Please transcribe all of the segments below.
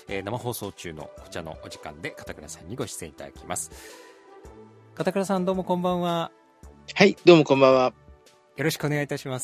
生放送中のお茶のお時間で片倉さんにご出演いただきます。片倉さん、どうもこんばんは。 はい、どうもこんばんは。 よろしくお願いいたします。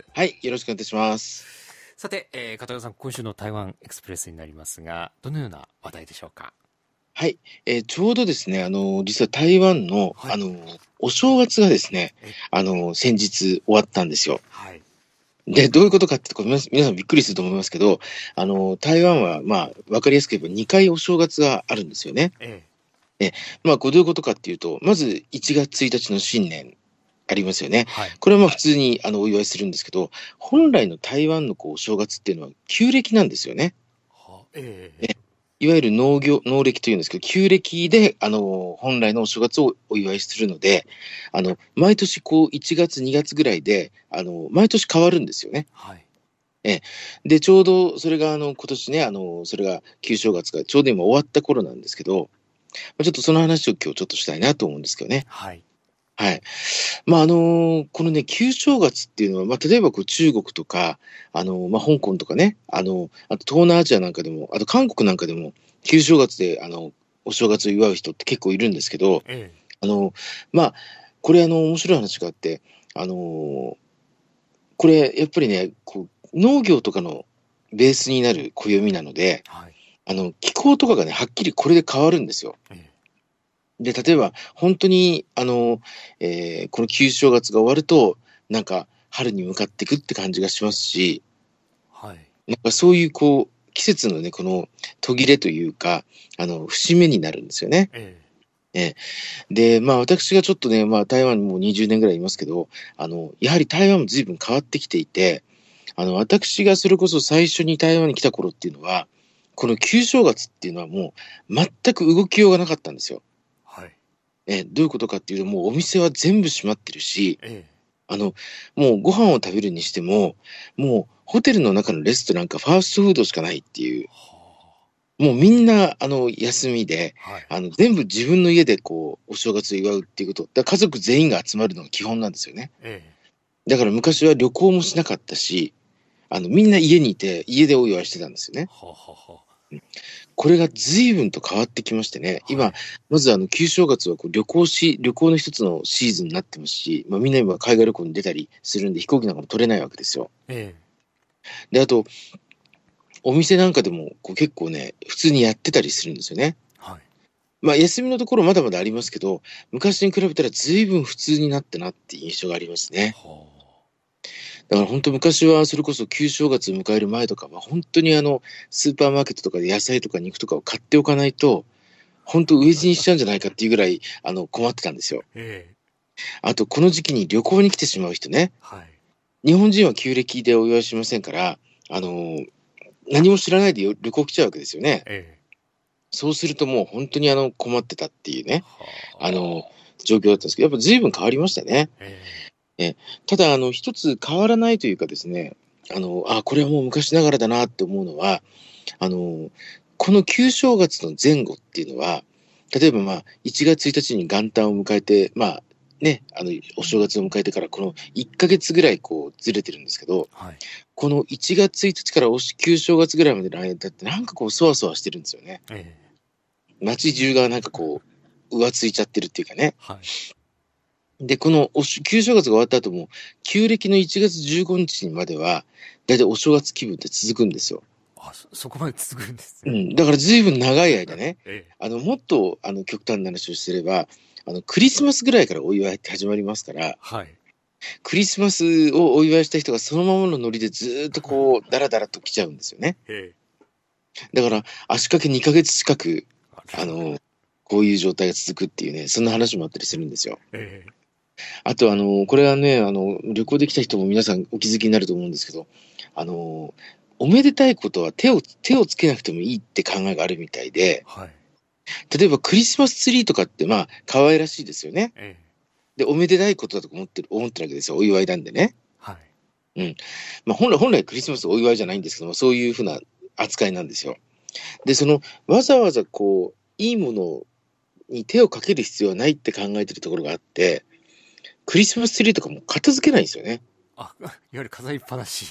はい、よろしくお願いいたします。 さて、片倉さん、今週の台湾エクスプレスになりますが、どのような話題でしょうか？ はい、ちょうどですね、実は台湾の、 はい、 お正月がですね、先日終わったんですよ。 はい。 で、どういうことかっていうと、皆さんびっくりすると思いますけど、台湾は、わかりやすく言えば2回お正月があるんですよね。これどういうことかっていうと、まず1月1日の新年ありますよね。 はい、 これは普通にお祝いするんですけど、本来の台湾のお正月っていうのは旧暦なんですよね。いわゆる農暦というんですけど、旧暦で、本来のお正月をお祝いするので、毎年1月、2月ぐらいで、毎年変わるんですよね。 はい。 で、ちょうどそれが、今年ね、それが旧正月がちょうど今終わった頃なんですけど、ちょっとその話を今日ちょっとしたいなと思うんですけどね。 はい。 はい。このね、旧正月っていうのは、例えば中国とか、香港とかね、あと東南アジアなんかでも、あと韓国なんかでも、旧正月で、お正月を祝う人って結構いるんですけど、これ面白い話があって、これ、やっぱりね、農業とかのベースになる暦なので、 はい。 気候とかがね、はっきりこれで変わるんですよ。で、例えば、本当に、この旧正月が終わると、なんか、春に向かっていくって感じがしますし、 はい。 なんかそういう、季節のね、この途切れというか、節目になるんですよね。で、私がちょっとね、台湾にもう20年ぐらいいますけど、やはり台湾も随分変わってきていて、私がそれこそ最初に台湾に来た頃っていうのは、この旧正月っていうのはもう、全く動きようがなかったんですよ。 はい。 どういうことかっていうと、もうお店は全部閉まってるし、もうご飯を食べるにしても、もうホテルの中のレストランかファーストフードしかないっていう、もうみんな、休みで、全部自分の家でお正月を祝うっていうこと、だから家族全員が集まるのが基本なんですよね。だから昔は旅行もしなかったし、みんな家にいて、家でお祝いしてたんですよね。これが随分と変わってきましてね、今、まず旧正月は旅行の一つのシーズンになってますし、みんな今海外旅行に出たりするんで飛行機なんかも取れないわけですよ。で、あと、お店なんかでも結構ね、普通にやってたりするんですよね。休みのところまだまだありますけど、昔に比べたら随分普通になったなっていう印象がありますね。だから本当昔はそれこそ旧正月を迎える前とかは本当にスーパーマーケットとかで野菜とか肉とかを買っておかないと本当飢え死にしちゃうんじゃないかっていうぐらい困ってたんですよ。あとこの時期に旅行に来てしまう人ね。日本人は旧暦でお祝いしませんから何も知らないで旅行来ちゃうわけですよね。そうするともう本当に困ってたっていうね状況だったんですけど、やっぱ随分変わりましたね。ただ、一つ変わらないというかですね、これはもう昔ながらだなって思うのは、この旧正月の前後っていうのは、例えば1月1日に元旦を迎えて、お正月を迎えてからこの1ヶ月ぐらいずれてるんですけど、この1月1日から旧正月ぐらいまでの間ってなんかそわそわしてるんですよね。街中がなんか浮ついちゃってるっていうかね。で、この旧正月が終わった後も、旧暦の1月15日までは、だいたいお正月気分って続くんですよ。 そこまで続くんですね。 だから随分長い間ね、もっと極端な話をすれば、クリスマスぐらいからお祝いって始まりますから、クリスマスをお祝いした人がそのままのノリでずっとダラダラと来ちゃうんですよね。だから足掛け2ヶ月近く、こういう状態が続くっていうね、そんな話もあったりするんですよ。あとこれはね、旅行できた人も皆さんお気づきになると思うんですけど、おめでたいことは手をつけなくてもいいって考えがあるみたいで、例えばクリスマスツリーとかって可愛らしいですよね。で、おめでたいことだと思ってるわけですよ。お祝いなんでね。本来クリスマスお祝いじゃないんですけども、そういうふうな扱いなんですよ。で、わざわざいいものに手をかける必要はないって考えてるところがあって、クリスマスツリーとかも片付けないんですよね。 いわゆる飾りっぱなし。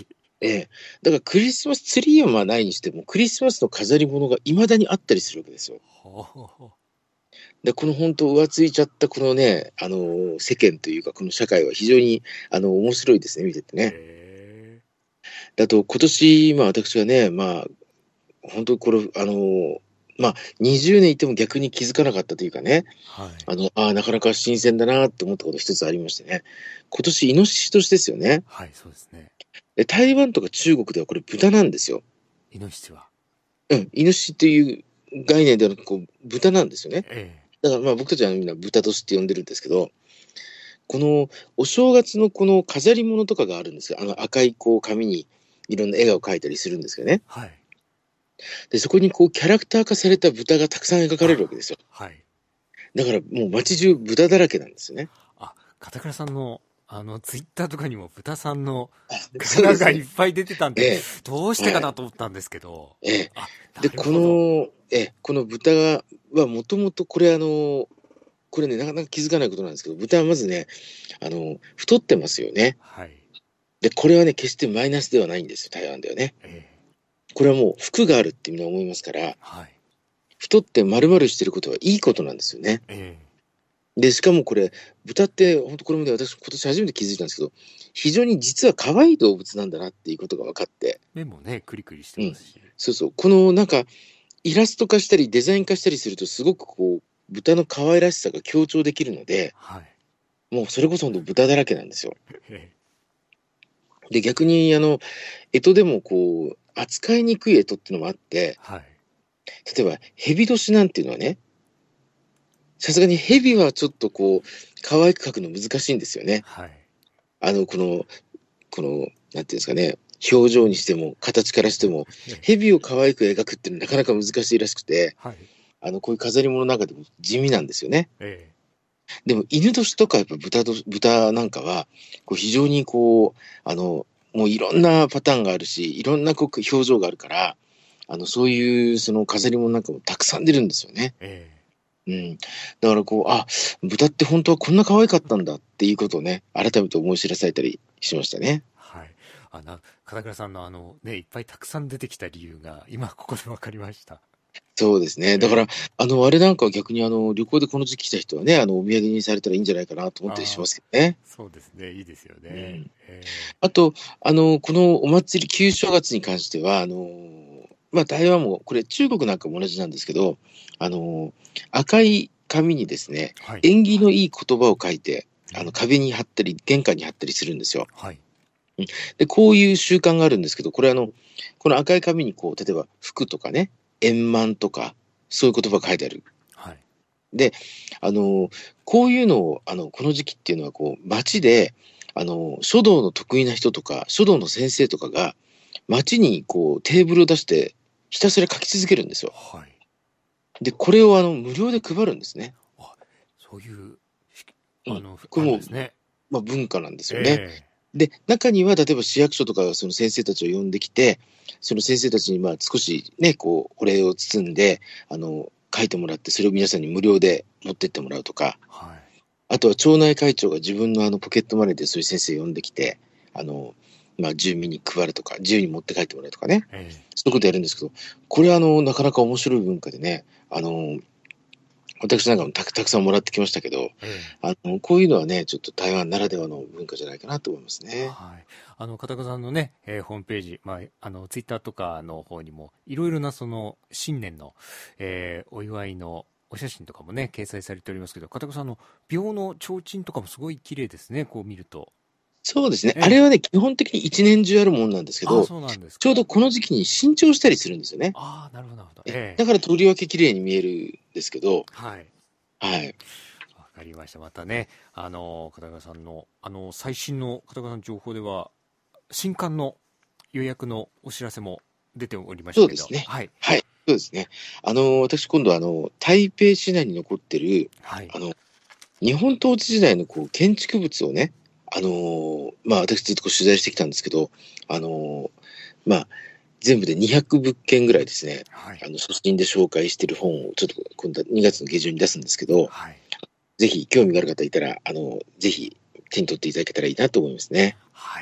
だからクリスマスツリーはまあないにしても、クリスマスの飾り物が未だにあったりするわけですよ。で、この本当浮ついちゃったこのね、世間というかこの社会は非常に面白いですね、見ててね。だと今年、まあ私はね、まあ本当にこれ、まあ20年いても逆に気づかなかったというかね、なかなか新鮮だなって思ったこと一つありましてね、今年イノシシ年ですよね。 はい、そうですね。 で、台湾とか中国ではこれ豚なんですよ。 イノシシは。 イノシシという概念ではなく、豚なんですよね。だからまあ僕たちはみんな豚年って呼んでるんですけど、このお正月のこの飾り物とかがあるんですよ。赤いこう紙にいろんな絵を描いたりするんですけどね。 はい。 で、そこにこうキャラクター化された豚がたくさん描かれるわけですよ。 はい。 だからもう街中豚だらけなんですよね。 片倉さんのツイッターとかにも豚さんの柄がいっぱい出てたんで、どうしてかなと思ったんですけど。 で、この豚はもともとこれこれね、なかなか気づかないことなんですけど、豚はまずね、太ってますよね。 はい。 で、これはね、決してマイナスではないんですよ、台湾ではね。これはもう服があるってみんな思いますから、 はい。 太って丸々してることはいいことなんですよね。で、しかもこれ、豚って、本当これもね、私今年初めて気づいたんですけど、非常に実は可愛い動物なんだなっていうことが分かって。 目もね、クリクリしてますし。 そうそう。このなんか、イラスト化したりデザイン化したりすると、すごくこう、豚の可愛らしさが強調できるので、もうそれこそ本当豚だらけなんですよ。で、逆に、干支でもこう、扱いにくい干支っていうのもあって、例えば、蛇年なんていうのはね、さすがに蛇はちょっとこう、可愛く描くの難しいんですよね。この、なんていうんですかね、表情にしても、形からしても、蛇を可愛く描くっていうのはなかなか難しいらしくて、こういう飾り物の中でも地味なんですよね。でも、犬年とかやっぱ豚なんかは、こう非常にこう、もういろんなパターンがあるし、いろんなこう表情があるから、そういうその飾り物なんかもたくさん出るんですよね。だからこう、豚って本当はこんな可愛かったんだっていうことをね、改めて思い知らされたりしましたね。 はい。片倉さんのね、いっぱいたくさん出てきた理由が、今ここで分かりました。 そうですね。だから、あれなんかは逆に旅行でこの時期来た人はね、お土産にされたらいいんじゃないかなと思ったりしますけどね。 そうですね。いいですよね。 あと、このお祭り、旧正月に関しては、まあ、台湾も、これ中国なんかも同じなんですけど、赤い紙にですね、縁起のいい言葉を書いて、壁に貼ったり、玄関に貼ったりするんですよ。で、こういう習慣があるんですけど、これこの赤い紙にこう、例えば服とかね、円満とか、そういう言葉が書いてある。で、こういうのを、この時期っていうのは、こう、街で、書道の得意な人とか、書道の先生とかが、街にこう、テーブルを出して、ひたすら書き続けるんですよ。で、これを無料で配るんですね。 そういう、 これも、まあ、文化なんですよね。で、中には、例えば市役所とかがその先生たちを呼んできて、その先生たちにまあ少しね、こう、お礼を包んで、書いてもらって、それを皆さんに無料で持ってってもらうとか、あとは町内会長が自分のポケットマネーでそういう先生を呼んできて、まあ、住民に配るとか、自由に持って帰ってもらうとかね、そういうことやるんですけど、これはなかなか面白い文化でね、私なんかもたくさんもらってきましたけど、こういうのはね、ちょっと台湾ならではの文化じゃないかなと思いますね。 片倉さんのね、ホームページ、まあ、ツイッターとかの方にも、いろいろなその、新年の、お祝いのお写真とかもね、掲載されておりますけど、片倉さんの廟の提灯とかもすごい綺麗ですね、こう見ると。 そうですね。あれはね、基本的に一年中あるものなんですけど、ちょうどこの時期に新調したりするんですよね。 なるほど、なるほど。 だからとりわけ綺麗に見えるんですけど、 わかりました。またね、片倉さんの、最新の片倉さんの情報では、新刊の予約のお知らせも出ておりましたけど。 そうですね。そうですね。私今度台北市内に残ってる、日本統治時代のこう建築物をね、まあ私ずっと取材してきたんですけど、まあ、全部で200物件ぐらいですね、写真で紹介している本をちょっと今度は2月の下旬に出すんですけど、ぜひ興味がある方いたら、ぜひ手に取っていただけたらいいなと思いますね。 はい、ありが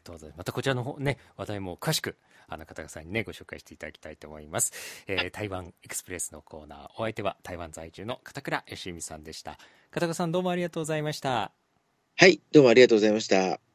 とうございます。またこちらの方ね、話題も詳しく片岡さんにねご紹介していただきたいと思います。台湾エクスプレスのコーナー、お相手は台湾在住の片倉義美さんでした。片岡さん、どうもありがとうございました。 はい、どうもありがとうございました。